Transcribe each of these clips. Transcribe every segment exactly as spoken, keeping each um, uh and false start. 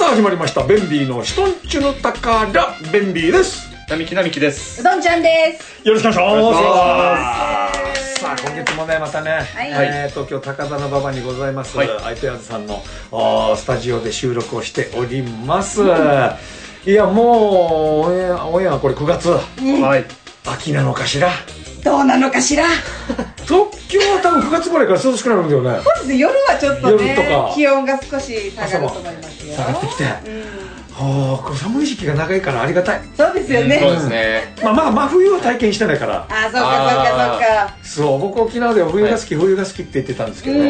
始まりましたベンビーのシトンチュの宝ベンビーです。 並木並木です。 うどんちゃんです。 よろしくお願いします。 さあ今月もねまたね、はいえー、東京高田馬場にございます、はい、アイペアーズさんのスタジオで収録をしております、うん、いやもうオンエア、オンエアこれくがつ、うんはい、秋なのかしらどうなのかしら東京は多分くがつぐらいから涼しくなるんだよね。 そうですね、夜はちょっとね夜とか気温が少し下がると思いますよ。 下がってきて、うんはあ、これ寒い時期が長いからありがたい。 そうですよね、 うん、そうですね、 まあまあ真冬は体験してないから。 ああそうかそうかそうか。 そう僕沖縄では冬が好き、はい、冬が好きって言ってたんですけど、うん、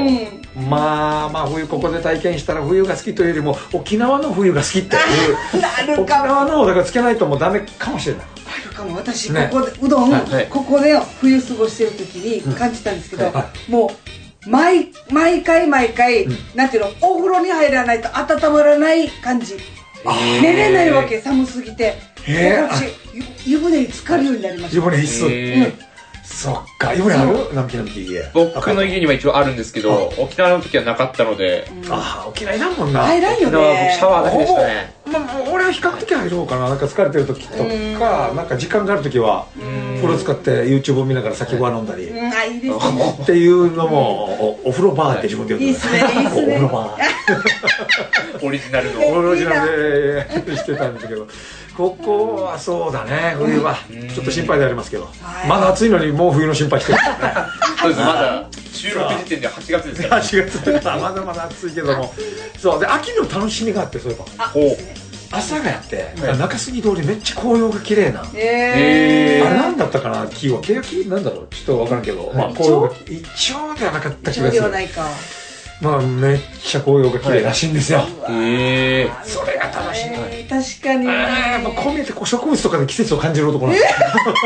まあまあ冬ここで体験したら冬が好きというよりも沖縄の冬が好きっていうなるかも。 沖縄のだからつけないともうダメかもしれない。 あるかも。私ここで、ね、うどん、はい、ここで冬過ごしてる時に感じたんですけど、うんはい、もう毎毎回毎回、うん、なんていうのお風呂に入らないと温まらない感じ。寝れないわけ、寒すぎて。私湯船に浸かるようになりました。 湯船必須。そっか、湯船ある？並木並木家。 僕の家には一応あるんですけど、沖縄の時はなかったので。 ああ、沖縄いらんもんな。 入らんよね。 シャワーだけでしたね。 まあ俺は比較的入ろうかな。なんか疲れてる時とか、なんか時間がある時は風呂使って YouTube を見ながら先ご飯飲んだり。 あ、いいですね。 っていうのもお風呂バーって自分で言う。 いいですね、いいですね。 お風呂バー。 オリジナルの。 オリジナルでしてたんですけど。ここはそうだね、冬はちょっと心配でありますけど、まだ暑いのにもう冬の心配してるからね。 そうです、まだ収録時点ではちがつですから。 はちがつまだまだ暑いけども、そうで秋の楽しみがあって、そういえば朝がやって中杉通りめっちゃ紅葉が綺麗な、あれ何だったかな、木は欅なんだろう、ちょっと分からんけど、まあ紅葉がイチョウではなかった気がする。まあめっちゃ紅葉が綺麗らしいんですよ。へえ、それが楽しみ。 確かに。 やっぱこう見えて植物とかで季節を感じる男なんですよ。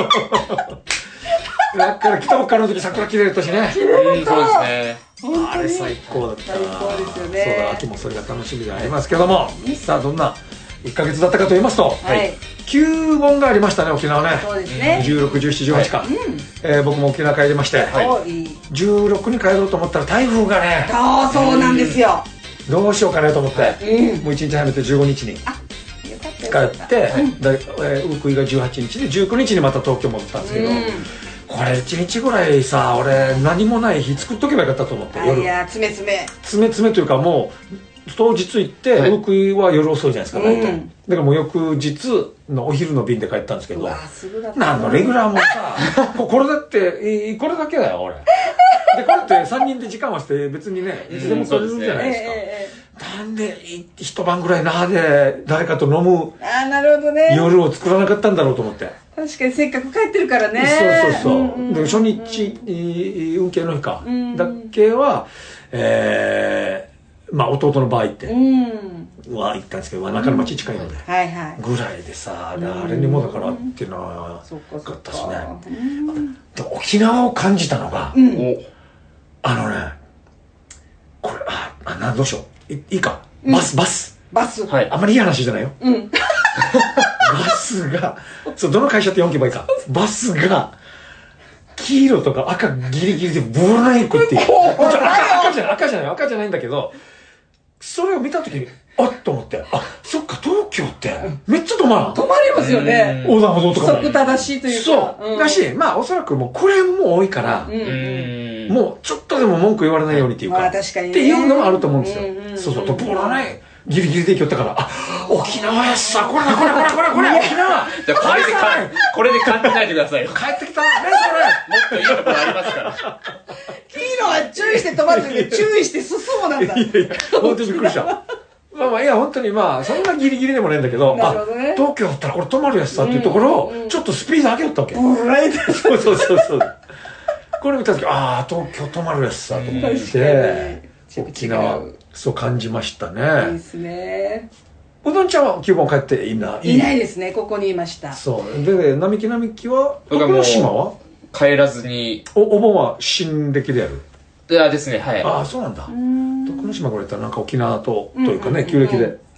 だから北北海の時桜綺麗だったしね。 そうですね。 あれ最高だった。 最高ですよね。 そうだ、秋もそれが楽しみでありますけども、さあどんないっかげつだったかと言いますと、きゅうごんがありましたね、沖縄ね。 そうですね。 じゅうろく、じゅうなな、じゅうはちか。僕も沖縄帰りまして、じゅうろくに帰ろうと思ったら台風がね。 ああ、そうなんですよ。 どうしようかねと思って、もういちにち早めてじゅうごにちに帰って、ウクイがじゅうはちにちでじゅうくにちにまた東京戻ったんですけど、これいちにちぐらいさ、俺何もない日作っとけばよかったと思って。 いや、詰め詰め詰め詰めというか、もう当日行ってウクイは夜遅いじゃないですか、大体。だからもう翌日のお昼の便で帰ったんですけど、何のレギュラーもさ、これだってこれだけだよ俺。でこれってさんにんで時間をして別にねいつでも取れるじゃないですか。なんで一晩ぐらい那覇で誰かと飲む夜を作らなかったんだろうと思って。 確かにせっかく帰ってるからね。 そうそうそう。で初日運慶の日かだけはえまあ弟の場合っては行ったんですけど、中の町近いのでぐらいでさ、あれにもだからっていうのはよかったですね。沖縄を感じたのが、あのね、これああなんどうしよう、いいか、バスバスバス、 あんまりいい話じゃないよ。バスがそう、どの会社って読けばいいか、バスが黄色とか赤ギリギリでブライクっていう、赤じゃない赤じゃない赤じゃないんだけど、それを見た時にあっと思って、あ、そっか東京ってめっちゃ止まらん、 止まりますよね、 横断歩道とかも規則正しいというか。 そうだし、まあおそらくもうクレームも多いから、もうちょっとでも文句言われないようにっていうかっていうのもあると思うんですよ。そうそう、ブラないギリギリで行ったから、あ、沖縄やっさ、これだこれこれこれこれ沖縄。 じゃこれでかこれで感じないでくださいよ。 帰ってきたねそれ。もっといいところありますから。 黄色は注意して止まるけど注意して進むなんだ。 いやいや、本当にびっくりした。まあまあいや本当にまあそんなギリギリでもないんだけど、あ、東京だったらこれ止まるやつさっていうところをちょっとスピード上げよったわけ。そうそうそうそう。これ見た時、ああ東京止まるやつさと思って沖縄そう感じましたね。 いいですね。 うどんちゃんはきゅうごん帰っていない？ いないですね、ここにいました。 そうで、並木並木は徳之島は帰らずに、 おお盆は新暦でやる？ いやですね、はい。 ああそうなんだ。徳之島これやったらなんか沖縄とというかね旧暦で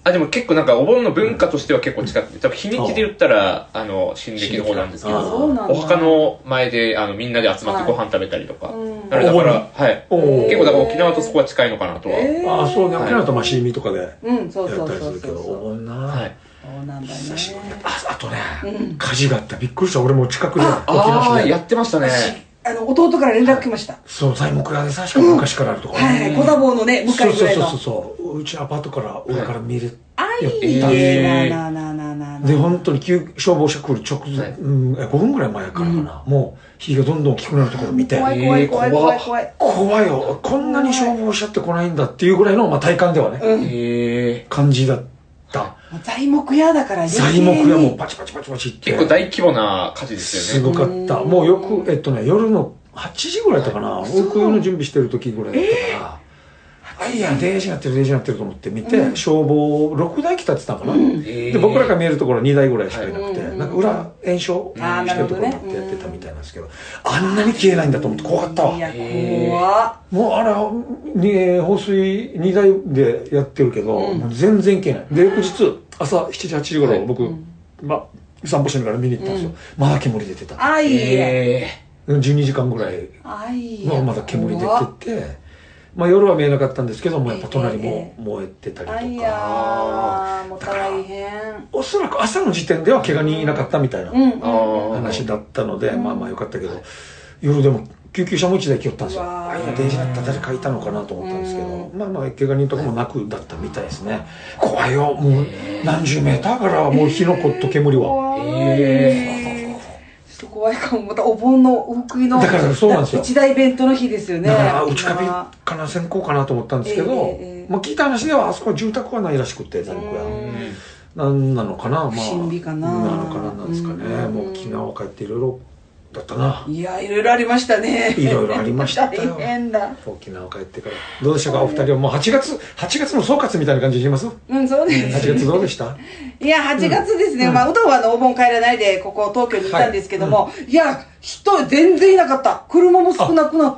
あ、でも結構なんかお盆の文化としては結構近くて、多分日にちで言ったら、あの、新暦の方なんですけど、お墓の前で、あの、みんなで集まってご飯食べたりとか。だから、はい。結構だから沖縄とそこは近いのかなとは。 ああ、そうね。沖縄とまあシーミとかでやったりするけど、お盆な。はい。 そうなんだね。 あとね、火事があった。びっくりした。俺も近くで沖縄市でやってましたね。 あの、弟から連絡来ました。 そう、材木屋でさ、しかも昔からあるところ。 はい、小田坊のね、向かいぐらいの。 そうそうそう。うちアパートから上から見れあいえななななで、本当に消防車来る直前、ごふんぐらい前からかな。もう火がどんどん大きくなるところを見て。 怖い怖い怖い怖い怖い。 怖いよ。こんなに消防車って来ないんだっていうぐらいの、まあ体感ではね、感じだった。 材木屋だから材木屋もパチパチパチパチって。 結構大規模な火事ですよね。すごかった。もうよく、えっとね、夜のはちじぐらいだったかな。僕の準備してる時ぐらいだったから。あ、いや、デージになってる、デージになってると思って見て、消防ろくだい来たって言ったかな。で、僕らが見えるところにだいぐらいしかいなくて、なんか裏炎症してるところになってやってたみたいなんですけど、あんなに消えないんだと思って怖かったわ。 いや、怖っ。 もうあれ、放水にだいでやってるけど、全然消えない。で、翌日、朝しちじ、はちじ頃、僕、ま、散歩しながら見に行ったんですよ。まだ煙出てた。 あ、いいえ。 じゅうにじかんぐらい、まだ煙出てて、まあ夜は見えなかったんですけども、やっぱ隣も燃えてたりとか。 いやー、もう大変。 おそらく朝の時点では怪我人いなかったみたいな話だったので、まあまあよかったけど、夜でも救急車もいちだい来よったんですよ。あ、いや、デージだったら誰かいたのかなと思ったんですけど、まあまあ怪我人とかもなくだったみたいですね。怖いよ、もう何十メーターからもう火の粉と煙は。 怖いかも。またお盆のお食いのだからそうなんですよ、 一大イベントの日ですよね。 だから内カビかな先行かなと思ったんですけど、えー、まあ聞いた話ではあそこは住宅はないらしくて、材木屋なんなのかな、まあ神秘かななのかななんですかね。もう沖縄帰っていろいろだったな。 いや、いろいろありましたね。 いろいろありましたよ。 大変だ。 沖縄帰ってから。どうでしたか、お二人は。もうはちがつ、はちがつの総括みたいな感じで言います？ うん、そうです。 はちがつどうでした？ いや、はちがつですね。まあ、うどんはお盆帰らないで、ここ東京にいたんですけども、いや、人全然いなかった。車も少なくなって、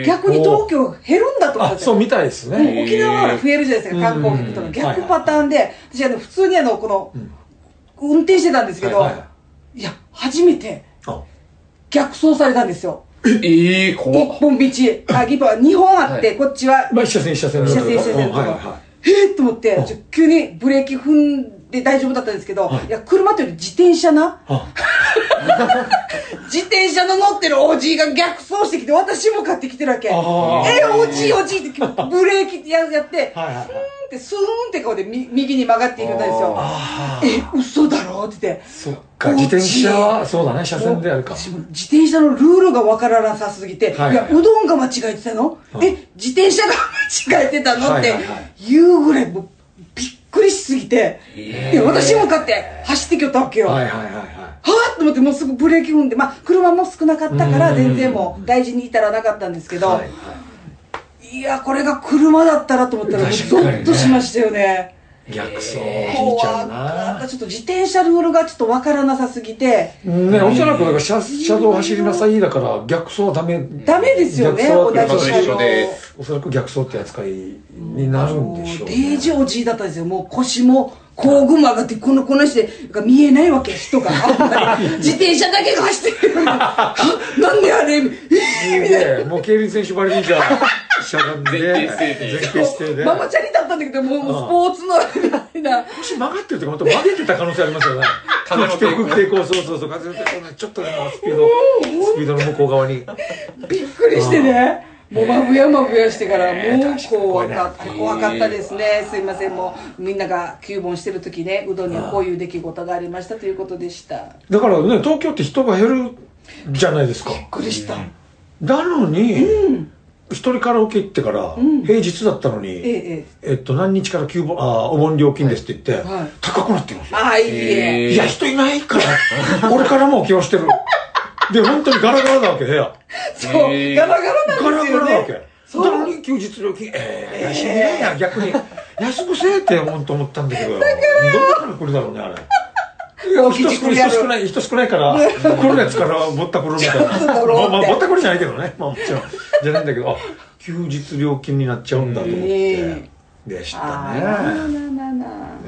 逆に東京減るんだと思って。 そうみたいですね。 沖縄は増えるじゃないですか、観光客との逆パターンで、私、あの、普通にあの、この、運転してたんですけど、いや、初めて、逆走されたんですよ。 ええ、怖っ。 一本道。あ、一本、二本あって、こっちは。 まあ、一車線一車線。 一車線一車線のとこ。えっと思って、急にブレーキ踏んで大丈夫だったんですけど、いや、車というより自転車な。自転車の乗ってるおじいが逆走してきて、私も買ってきてるわけ。え、おじいおじいってブレーキやって、ふーんってスーンって顔で右に曲がっていくんですよ。え、嘘だろって言って。 そっか、自転車は、そうだね、車線であるか。 自転車のルールがわからなさすぎて、いや、うどんが間違えてたの？え、自転車が間違えてたのって言うぐらい、びっくりしすぎて、いや、私も買って走ってきよったわけよ。はいはいはい。はぁと思って、もうすぐブレーキ踏んで、まあ、車も少なかったから、全然もう大事に至らなかったんですけど、いや、これが車だったらと思ったら、ゾッとしましたよね。 逆走、おじいちゃんな。 ちょっと自転車ルールがちょっとわからなさすぎて。 ね、おそらくだから車道走りなさいだから、逆走はダメ。 ダメですよね、同じ車道で。 おそらく逆走って扱いになるんでしょうね。 デージおじいだったんですよ。もう腰も、工具も上がってこのこなして見えないわけ、人が。自転車だけが走ってる。なんであれ、えーみたいな。もう競輪選手ばりにじゃあ、しゃがんで、前傾してで。 ママチャリだったんだけど、もうスポーツのみたいな。 腰曲がってるとか、本当曲げてた可能性ありますよね。風の抵抗、そうそうそう、風の抵抗、ちょっとでもスピード、スピードの向こう側に。 びっくりしてね。もうまぶやまぶやしてからもう怖かった、怖かったですね。すいません、もうみんなが旧盆してる時ね、うどんにはこういう出来事がありましたということでした。 だからね、東京って人が減るじゃないですか。 びっくりした。 なのに、一人カラオケ行ってから、平日だったのに、えっと、何日から旧盆、あ、お盆料金ですって言って、高くなってるんですよ。 あ、いいえ。 いや、人いないから、俺からも気をしてる。で、本当にガラガラなわけ、部屋。 そう、ガラガラなんですよね。 ガラガラなわけ。なのに休日料金、ええ、安いねや、逆に。安くせえって本当思ったんだけど。だから。どこから来るだろうね、あれ。人少ない、人少ないから、来るやつからぼったくるみたいな。まあ、ぼったくるじゃないけどね。まあもちろん。じゃないんだけど、あ、休日料金になっちゃうんだと思って。でしたね。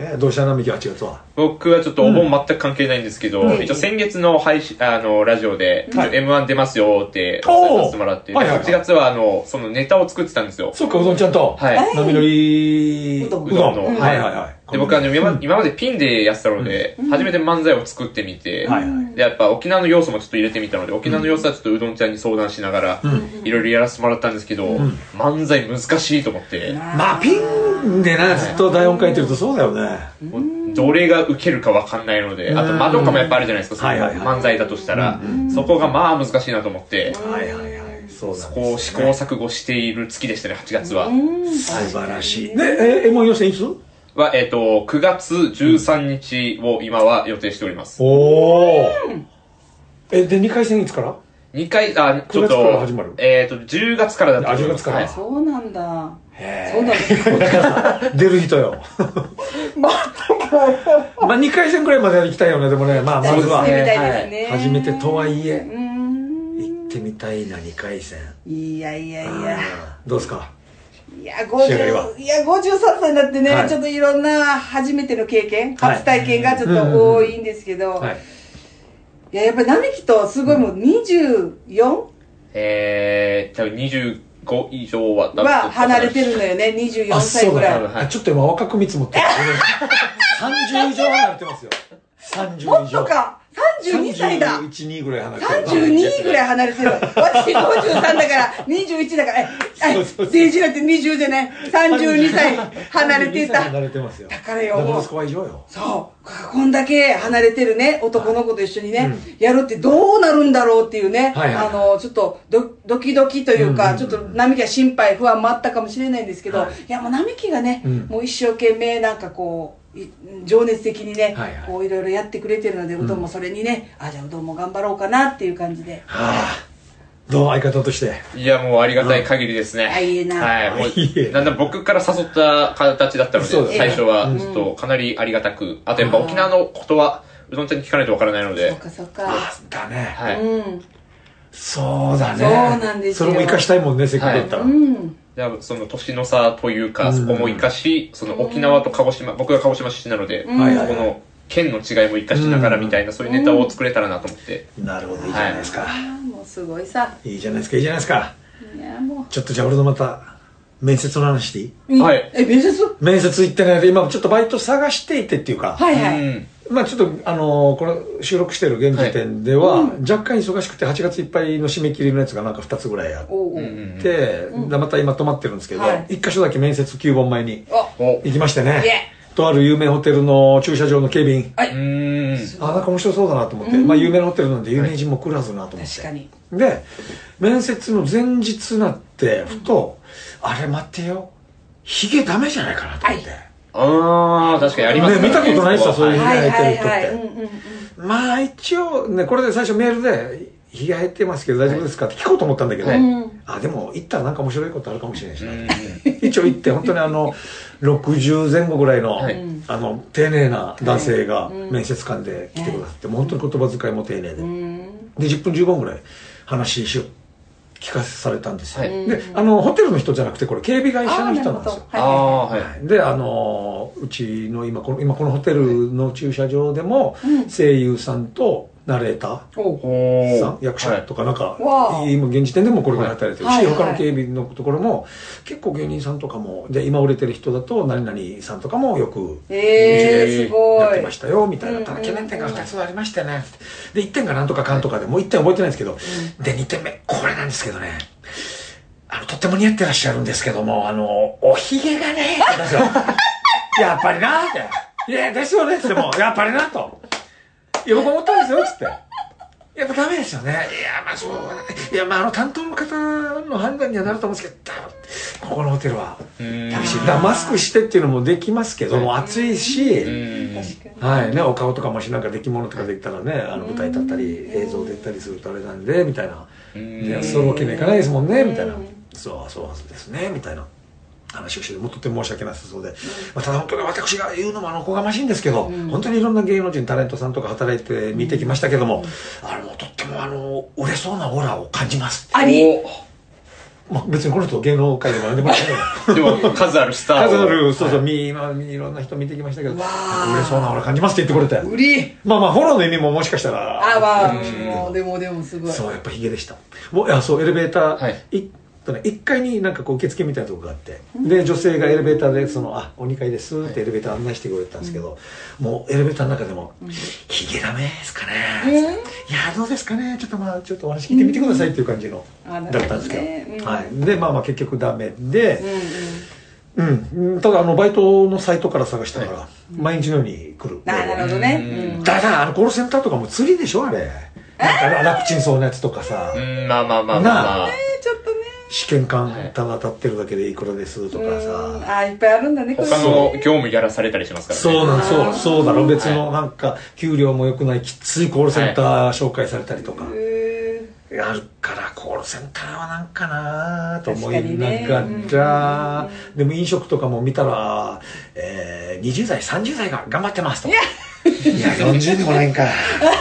えー、どうした並木はちがつは。 僕はちょっとお盆全く関係ないんですけど、うん、一応先月の配信、あの、ラジオで、はい、エムワン 出ますよってお伝えさせてもらって、はいはいはい、はちがつはあの、そのネタを作ってたんですよ。 そっか、うどんちゃんと。 はい。 波乗りうどんの。 はいはいはい。 で、僕は、ね、今, うん、今までピンでやってたので、うん、初めて漫才を作ってみて、はいはい、で、やっぱ沖縄の要素もちょっと入れてみたので、沖縄の要素はちょっとうどんちゃんに相談しながら、いろいろやらせてもらったんですけど、うん、漫才難しいと思って。 まあ、ピンでな、ずっと台本書いてるとそうだよね。 うん、どれが受けるかわかんないので、あと間とかもやっぱあるじゃないですか、その漫才だとしたら、そこがまあ難しいなと思って、 はいはいはい。 そうそこを試行錯誤している月でしたね、はちがつは。 素晴らしい。で、え、エムワン 予選いつは、えっと、くがつじゅうさんにちを今は予定しております。 おー。え、で、にかい戦いつから ? に 回、あ、ちょっと、えっと、じゅうがつからだったあ、じゅうがつから。はい、 そうなんだ。 へそうなんだ。 出る人よ。まあ、にかい戦くらいまで行きたいよね、でもね。まあ、まずは。初めてとはいえ、行ってみたいな、にかい戦。 いやいやいや。 どうですか？ いや、ごじゅう、いや、ごじゅうさんさいになってね、はい、ちょっといろんな初めての経験、はい、初体験がちょっと多いんですけど、はい、いや、やっぱり並木とすごいもうにじゅうよん？ えー、多分にじゅうご以上はは離れてるのよね、にじゅうよんさいぐらい。 はい、ちょっと今若く見積もってる。さんじゅう以上離れてますよ。さんじゅう以上。 もっとか。さんじゅうにさいだ。 さんじゅういち、にぐらい離れてる。 さんじゅうにぐらい離れてる。私ごじゅうさんだからにじゅういちだから、え、政治なんてにじゅうでね、さんじゅうにさい離れてた。 離れてますよ。 だからよ。 だからそこは以上よ。 そう。こんだけ離れてるね、男の子と一緒にね、やるってどうなるんだろうっていうね、あの、ちょっとドドキドキというか、ちょっと並木は心配、不安もあったかもしれないんですけど、いやもう並木がね、もう一生懸命なんかこう、情熱的にね、はいはい、こういろいろやってくれてるので、うどんもそれにね、うん、あ、じゃあうどんも頑張ろうかなっていう感じで。 はあ、どう相方として。 いや、もうありがたい限りですね。 あ、いいな。 はい、もう、なんだ僕から誘った形だったので、最初は、ちょっとかなりありがたく、あとやっぱ沖縄のことは、うどんちゃんに聞かないとわからないので。 そうかそうか。 だね。 はい。 うん。 そうだね。 そうなんですよ。 それも生かしたいもんね、せっかくだったら。 うん。 じゃあ、その年の差というか、そこも生かし、その沖縄と鹿児島、僕が鹿児島出身なので、この県の違いも生かしながらみたいな、そういうネタを作れたらなと思って。 なるほど、いいじゃないですか。 もうすごいさ。 いいじゃないですか、いいじゃないですか。 いや、もう。 ちょっとじゃあ俺のまた、面接の話していい？ はい。 え、面接？ 面接行ってね、今ちょっとバイト探していてっていうか。 はいはい。 まあちょっと、あのー、これ収録してる現時点では、はい、若干忙しくてはちがついっぱいの締め切りのやつがなんかふたつぐらいあって、うん、また今止まってるんですけど、はい、いっかしょだけ面接きゅうぼんまえに行きましてね、とある有名ホテルの駐車場の警備員、はい、あ、なんか面白そうだなと思って、まあ有名なホテルなんで有名人も来るはずなと思って、 確かに。 で、面接の前日になってふと、うん、あれ待ってよ、ヒゲダメじゃないかなと思って、はい、 ああ、確かにありますね。見たことないですよ、そういうヒゲ生えてる人って。まあ一応、ね、これで最初メールで、ヒゲ生えてますけど大丈夫ですかって聞こうと思ったんだけど、あ、でも行ったらなんか面白いことあるかもしれないしな。一応行って、本当にあの、ろくじゅうぜん後ぐらいの、あの、丁寧な男性が面接官で来てくださって、本当に言葉遣いも丁寧で。で、じゅっぷんじゅうごふんぐらい話しよう。聞かされたんですよ、はい、で、あのホテルの人じゃなくてこれ警備会社の人なんですよ。 ああ、はい、 で、あのうちの今この今このホテルの駐車場でも、うん、声優さんとナレーターさん、役者とかなんか、はい、今現時点でもこれぐらい働いてるし、はい、他の警備のところも結構芸人さんとかもで今売れてる人だと何々さんとかもよくうちでやってましたよみたいな。ただ懸念点がふたつありましてね。でいってんがなんとかかんとかでもういってん覚えてないんですけど、うん、でにてんめこれなんですけどね、あのとっても似合ってらっしゃるんですけども、あのおひげがねやっぱりなって、いやですよねってもやっぱりなと。いや、僕思ったんですよ、つって。やっぱダメですよね。いや、まあそう、いや、まああの担当の方の判断にはなると思うんですけど、ここのホテルは厳しい。だマスクしてっていうのもできますけども、暑いし、はい、ね、お顔とかもしなんか出来物とかできたらね、あの舞台立ったり、映像出たりするとあれなんで、みたいな。いや、そういうわけにはいかないですもんね、みたいな。そう、そうですね、みたいな。話をしてもうとても申し訳なさそうで、まあ、ただ本当に私が言うのもあのおこがましいんですけど、うん、本当にいろんな芸能人タレントさんとか働いて見てきましたけども、うん、あのとってもあの売れそうなオーラを感じます。 ありまあ、別にこの人芸能界でも何でもないけどでも数あるスターを数あるそうそう、はい、まあ、いろんな人見てきましたけど売れそうな俺感じますって言ってくれて売りまあまあフォローの意味ももしかしたらあまあもうでもでもすごいそうやっぱヒゲでしたもういやそうエレベーター、はいいいっかいになんかこう受付みたいなとこがあって、うん、で女性がエレベーターでそのあおにかいですってエレベーター案内してくれたんですけど、うん、もうエレベーターの中でも、うん、ヒゲダメですかね、えー、いやどうですかねちょっとまあちょっとお話聞いてみてくださいっていう感じの、うん、だったんですけど、ねうん、はい、でまあまあ結局ダメで、うんうんうん、ただあのバイトのサイトから探したから、はい、毎日のように来る、 あなるほどね、 うん、だからあのコールセンターとかも釣りでしょあれなんか楽ちんそうなやつとかさうんまあまあまあまあ、 ね、ちょっとね試験官ただ立ってるだけでいくらですとかさあいっぱいあるんだね他の業務やらされたりしますからねそうなんそうそうだろ別のなんか給料も良くないきついコールセンター紹介されたりとか、はい、あるからコールセンターはなんかなと思いながら、ね、でも飲食とかも見たら、えー、にじゅうだいさんじゅうだいが頑張ってますといやいやよんじゅうでもないんか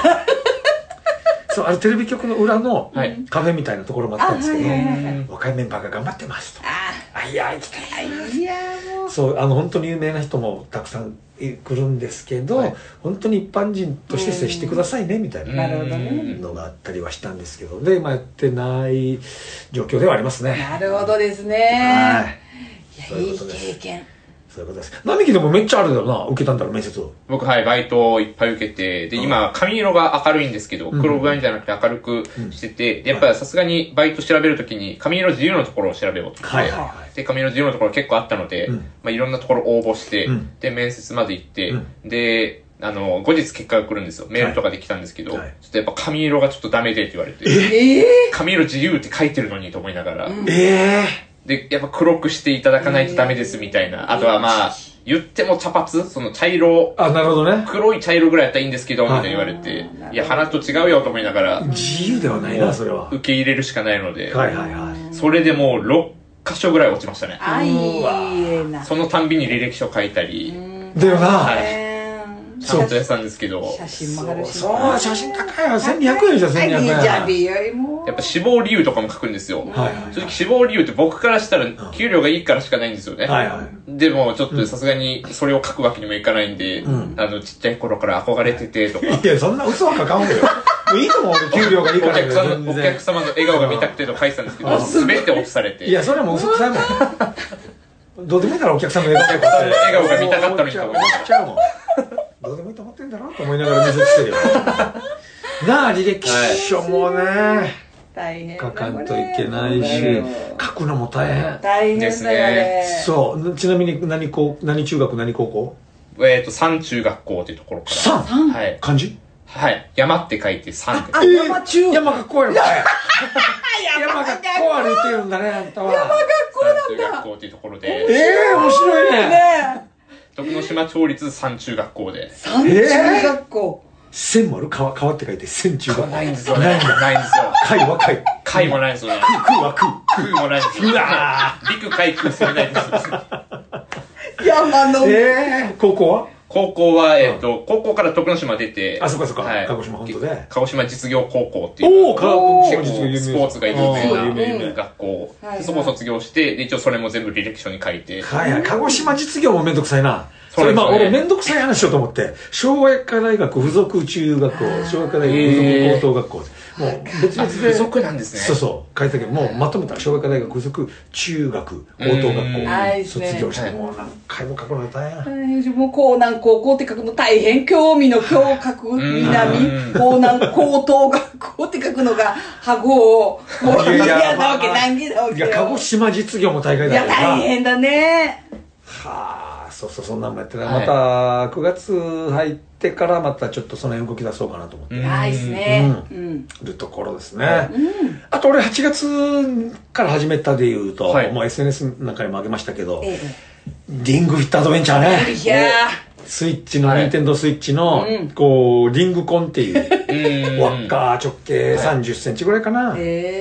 そうあれテレビ局の裏のカフェみたいなところもあったんですけど、はい、若いメンバーが頑張ってますとああいや行きたいいやもうそうあの本当に有名な人もたくさん来るんですけど、はい、本当に一般人として接してくださいねみたいなのがあったりはしたんですけどで、まあ、やってない状況ではありますねなるほどですねはいいやいい経験そういうことです。並木でもめっちゃあるだろうな、受けたんだろう、面接を。 僕、はい、バイトをいっぱい受けて、で、今、髪色が明るいんですけど、うん、黒髪じゃなくて明るくしてて、うん、で、やっぱりさすがにバイト調べるときに、髪色自由のところを調べようと思って、はいはいはい、で、髪色自由のところ結構あったので、うん、まあ、いろんなところ応募して、うん、で、面接まで行って、うん、で、あの、後日結果が来るんですよ。メールとかで来たんですけど、はい、ちょっとやっぱ髪色がちょっとダメでって言われて、えー、髪色自由って書いてるのにと思いながら、うん、えー、で、やっぱ黒くしていただかないとダメですみたいな、あとはまあ、言っても茶髪その茶色。 あ、なるほどね。 黒い茶色ぐらいやったらいいんですけど、みたいに言われて。いや、話と違うよと思いながら。 自由ではないな、それは。 受け入れるしかないので。 はいはいはい。 それでもうろっかしょぐらい落ちましたね。 あ、いいな。 そのたんびに履歴書書いたり。 だよな。 はい。ちゃんとやったんですけど。 写真もあるし。 そう、写真高いよ。せんにひゃくえんじゃん、せんにひゃくえん。 やっぱ死亡理由とかも書くんですよ。はいはい。正直死亡理由って僕からしたら給料がいいからしかないんですよね。はいはい。でもちょっとさすがにそれを書くわけにもいかないんで、あの、ちっちゃい頃から憧れててとか。 いや、そんな嘘は書かんわけよ。もういいと思う俺、給料がいいから。 お客さんの、お客様の笑顔が見たくてと書いてたんですけど、すべて落とされて。 いや、それはもう嘘くさいもん。どうでもいいからお客さんの笑顔が。笑顔が見たかったのにと思っちゃうもん。どうでもいいと思ってんだろうと思いながら面接してるよ。なあ、履歴書もね、 大変書かんといけないし、書くのも大変。 大変ですね。 そう。ちなみに何高、何中学、何高校？ えっと、三中学校っていうところから。 三？ はい。 漢字？ はい。山って書いて三で。 あ、山中。 山学校やろ、山学校歩いてるんだね、あんたは。 山学校なんだ。 三中学校っていうところで。 ええ、面白いね。 徳之島町立三中学校で。 三中学校。 千もある川、川って書いて千中学校。 ないんですよね。ないんですよ。 貝は貝。 貝もないんですよね。 空は空。 空もないんですよ。うわー。陸海空攻めないんですよ。山の。 えー、高校は高校は、えっと、高校から徳之島出て。 あ、そっかそっか。鹿児島本当で。 鹿児島実業高校っていう。 おー、鹿児島実業有名。 スポーツが有名な学校。そこを卒業して、で、一応それも全部履歴書に書いて。 はいはい。鹿児島実業もめんどくさいな。それまあ俺めんどくさい話しようと思って、昭和薬科大学附属宇宙学校、昭和薬科大学附属高等学校、もう別々で。 附属なんですね。 そうそう。書いたけど、もうまとめたら昭和薬科大学附属中学高等学校卒業して、もう何回も書くのが大変。 もう江南高校って書くの大変。興味の興覚、南、江南高等学校って書くのが、ハゴを、もう嫌なわけ、難儀なわけ。 いや、鹿児島実業も大会だよ。いや、大変だね。 はあ。そうそう、そんなんもやってない、はい、またくがつ入ってからまたちょっとその辺動き出そうかなと思って、 ああいいですね、 うんうん、るところですね、うん、あと俺はちがつから始めたでいうと、はい、もう エスエヌエス なんかにもあげましたけど、ええ、リングフィットアドベンチャーね。 いやスイッチの、はい、ニンテンドースイッチの、うん、こうリングコンっていう輪っか直径さんじゅっセンチぐらいかな、はい、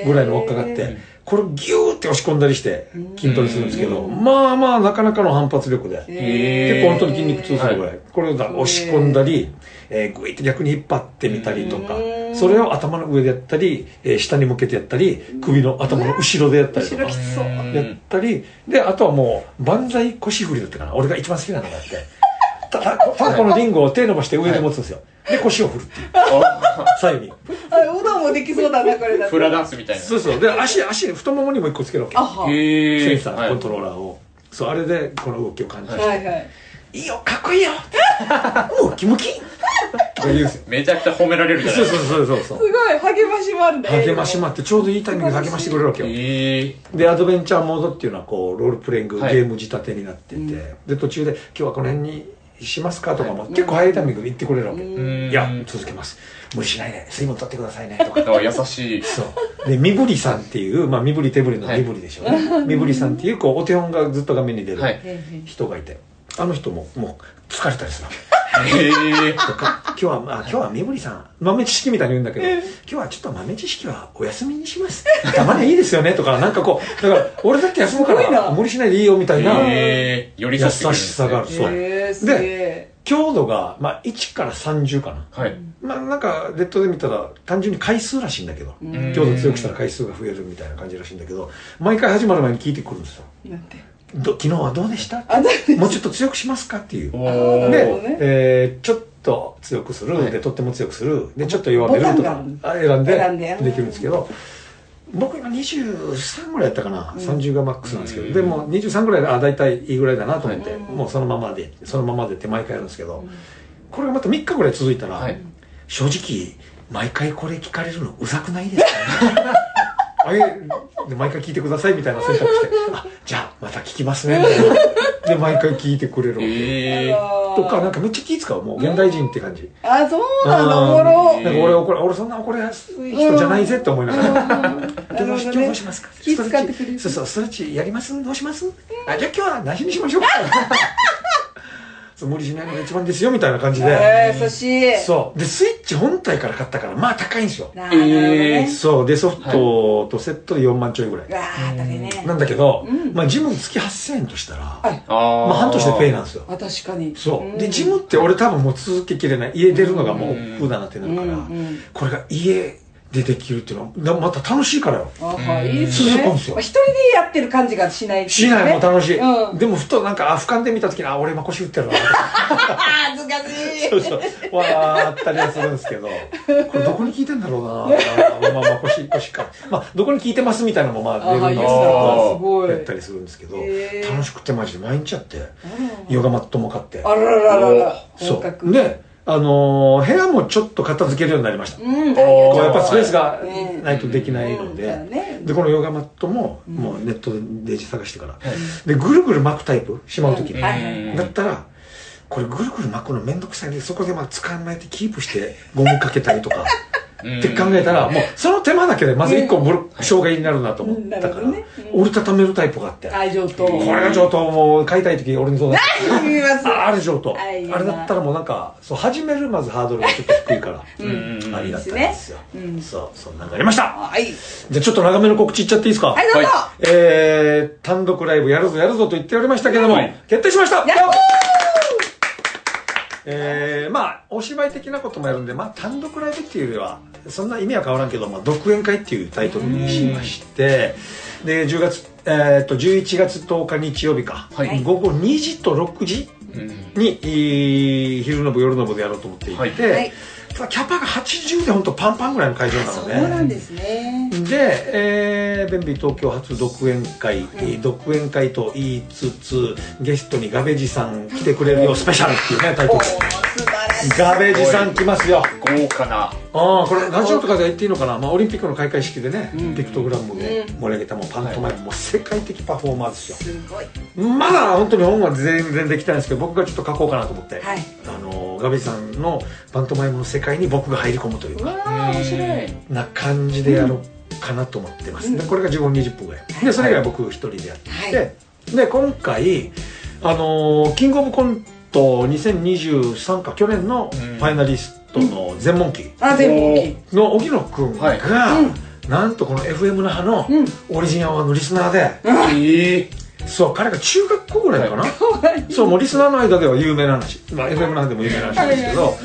ぐらいの輪っかがあって、これギューって押し込んだりして筋トレするんですけど、まあまあなかなかの反発力で結構本当に筋肉痛するぐらい、これを押し込んだり、えー、グイって逆に引っ張ってみたりとか、 それを頭の上でやったり、えー、下に向けてやったり、首の頭の後ろでやったりとかやったりで、あとはもう万歳腰振りだったかな、俺が一番好きなのがあってただこのリンゴを手伸ばして上で持つんですよ、で腰を振るっていう左右に。 うどんもできそうだなこれだと。 フラダンスみたいな。 そうそう。で足足太ももにも一個つけるわけ。センサーコントローラーを、そうあれでこの動きを感じて、はいはい、いいよかっこいいよムキムキめちゃくちゃ褒められるじゃないですか。 そうそうそうそう。 すごい励ましもあるんだよ。 励ましもあってちょうどいいタイミングで励ましてくれるわけよ。でアドベンチャーモードっていうのはこうロールプレイング、はい、ゲーム仕立てになってて、うん、で途中で今日はこの辺にしますかとかも、はい、結構早いタイミングで言ってくれるわけ。いや続けます、無理しないで水分取ってくださいねとか優しい。 そうで身振りさんっていう、まあ、身振り手振りの身振りでしょうね、はい、身振りさんっていうこうお手本がずっと画面に出る人がいて、あの人ももう疲れたりするわけ。えとか今日は、まあ、今日は身振りさん豆知識みたいに言うんだけど、今日はちょっと豆知識はお休みにしますたまにはいいですよねとか、なんかこうだから俺だって休むから無理しないでいいよみたいな優しさがある。そうで強度が、まあ、いちからさんじゅうかな、はい、まあなんかネットで見たら単純に回数らしいんだけど、強度強くしたら回数が増えるみたいな感じらしいんだけど、毎回始まる前に聞いてくるんですよ。なんてど昨日はどうでした？もうちょっと強くしますかっていう。で、ねえー、ちょっと強くする、はい、でとっても強くするでちょっと弱めるとか選んでできるんですけど、僕今にじゅうさんぐらいやったかな、うん、さんじゅうがマックスなんですけど、うん、でもにじゅうさんぐらいであ大体いいぐらいだなと思って、はい、もうそのままでそのままでって毎回やるんですけど、うん、これがまたみっかぐらい続いたら、はい、正直毎回これ聞かれるのうざくないですかねあれで毎回聞いてくださいみたいな選択してあじゃあまた聞きますねみたいなで毎回聞いてくれるわけ、えー、とかなんかめっちゃ気使う、もう現代人って感じ、 うん、あそうなんだ、おもろ。 なんか俺怒れ俺そんな怒りやすい人じゃないぜって思いながら、うん、今日どうしますか、 気使ってくれる。 そうそうストレッチやります、どうします、あじゃあ今日はなしにしましょうか無理しないのが一番ですよみたいな感じで、 えー、優しい。 そうでスイッチ本体から買ったからまあ高いんですよ。 なるほどね。 そうでソフトとセットでよんまんちょいぐらい、 うわー高いね。 なんだけど、うん、まあジム月はっせんえんとしたら、はい、まあ半年でペイなんですよ。 あ確かに。 そうでジムって俺多分もう続けきれない、家出るのがもう億劫だなってなるから、これが家でできるっていうのはまた楽しいからよ。 あいいですね。一人でやってる感じがしないしない、もう楽しい、うん、でもふとなんか俯瞰で見た時にあ俺今腰打ってるな恥ずかしいそうそうわーあったりはするんですけど、これどこに聞いてんだろうなまあまあ腰腰かまあどこに聞いてますみたいなのもまあ出るんですけどやったりするんですけど、楽しくてマジで毎日やって、ヨガマットも買って、 あららららそうであのー、部屋もちょっと片付けるようになりました、うん、こうやっぱスペースがないとできないので、うんね、でこのヨガマットも、うん、もうネットでレジ探してから、うん、でぐるぐる巻くタイプしまう時に、うん、だったらこれぐるぐる巻くのめんどくさいんでそこでまあ使わないでキープしてゴムかけたりとかって考えたらもうその手間だけでまずいっこ障害になるなと思ったから、うんねうん、折りたためるタイプがあって、 あ上等、 これが上等、もう買いたい時俺にそうだったあれ上等、あれだったらもうなんかそう始めるまずハードルがちょっと低いから、ありがたいですよ、うん、そうそんなんがありました、はい、じゃあちょっと長めの告知いっちゃっていいですか。 はいどうぞ、 えー、単独ライブやるぞやるぞと言っておりましたけども、はい、決定しました。やっほーえー、まあお芝居的なこともやるんで、まあ単独ライブっていうよりはそんな意味は変わらんけど、まあ、独演会っていうタイトルにしまして、でじゅうがつ、えー、とじゅういちがつとおか日曜日か、はい、午後にじとろくじに、うん、昼の部夜の部でやろうと思っていて、はいはいただキャパがはちじゅうで本当パンパンぐらいの会場なので、 そうなんですね。 で、えー、ベンビー東京初独演会、うん、独演会と言いつつゲストにガベジさん来てくれるよスペシャルっていうねタイトル。ガベジさん来ますよ。 豪華な。 ああこれラジオとかで言っていいのかな、まあ、オリンピックの開会式でね、うん、ピクトグラムで盛り上げたもうパントマイム、もう世界的パフォーマンスですよ。すごい。まだ本当に本は全然できたんですけど僕がちょっと書こうかなと思って、はい、あのガベジさんのパントマイムの世界に僕が入り込むというか面白いな感じでやろうかなと思ってます、うん、でこれがじゅうごふんにじゅっぷんぐらい、はい、でそれ以外僕一人でやってて、はい、で今回あのキングオブコントにせんにじゅうさんか去年のファイナリストの全問記の荻野くんが、はいうん、なんとこの エフエム 那覇のオリジンアワーのリスナーで、うん、えーそう彼が中学校ぐらいかな、はい、そうもうリスナーの間では有名な話、まあ、エフエム 那覇でも有名な話なんですけど、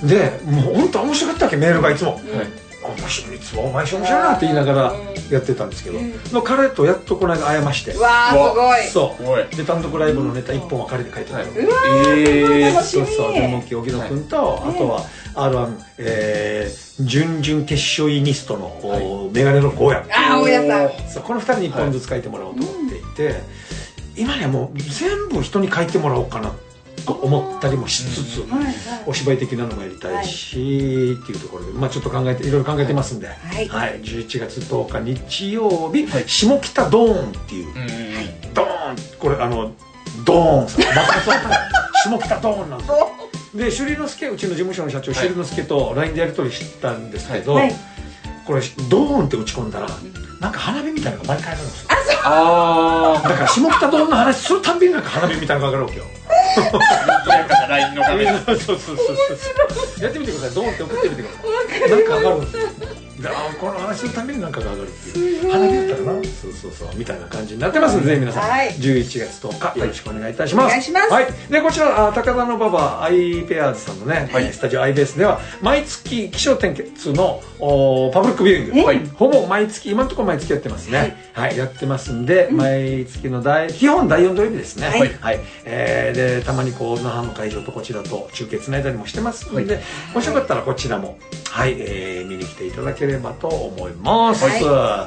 でもう本当面白かったわけ、メールがいつも、面白い、いつもお前面白いなって言いながらやってたんですけど、の彼とやっとこの間会えまして、 わあすごい、そうで単独ライブのネタいっぽんは彼で書いてたの、 うわー楽しみ。 そうそう、でモンキー荻野君と、あとは アールワン えー準々決勝イニストのメガネの坊や、 ああ大家さん、 そうこのふたりにいっぽんずつ書いてもらおうと思っていて、今ねもう全部人に書いてもらおうかなと思ったりもしつつ、お芝居的なのもやりたいしっていうところで、まあちょっと考えていろいろ考えてますんで、はいじゅういちがつとおか日曜日、下北ドーンっていう、ドーンこれあのドーンさ下北ドーンなんですよ。で朱里之助、うちの事務所の社長朱里之助と ライン でやり取りしたんですけど、これドーンって打ち込んだらなんか花火みたいなのが毎回あるんですよ。ああだから下北ドーンの話するたんびになんか花火みたいなのが上がるわけよ。 ライン の画面そうそうそうそうやってみてください。ドーンって送ってみてください。なんか上がるんですよ。あこの話するたびになんかが上がるっていう、花火だったらな、そうそうそうみたいな感じになってますので、ぜひ皆さん、はい、じゅういちがつとおかよろしくお願いいたします。お願いします。はい、でこちら高田馬場アイペアーズさんのね、はい、スタジオアイベースでは毎月起承転結のパブリックビューイング、はい、ほぼ毎月、今のところ毎月やってますね、はい、はい、やってますんで、うん、毎月の第基本だいよん土曜日ですね、はい、はい、えー、でたまにこう那覇の会場とこちらと中継つないだりもしてますので、はい、もしよかったらこちらもはい、えー、見に来ていただければと思います、はい、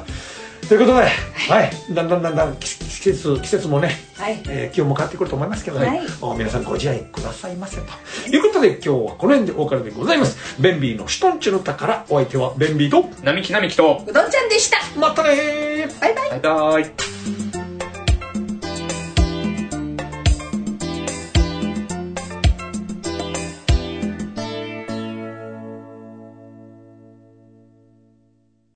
ということで、はいはい、だんだんだんだん季節季節もね、はい、えー、気温も変わってくると思いますけど、ね、はい、皆さんご自愛くださいませということで、今日はこの辺でお別れでございます。ベンビーのシュトンチの宝、お相手はベンビーと並木並木とうどんちゃんでした。 またねー、 バイバイバイバイ。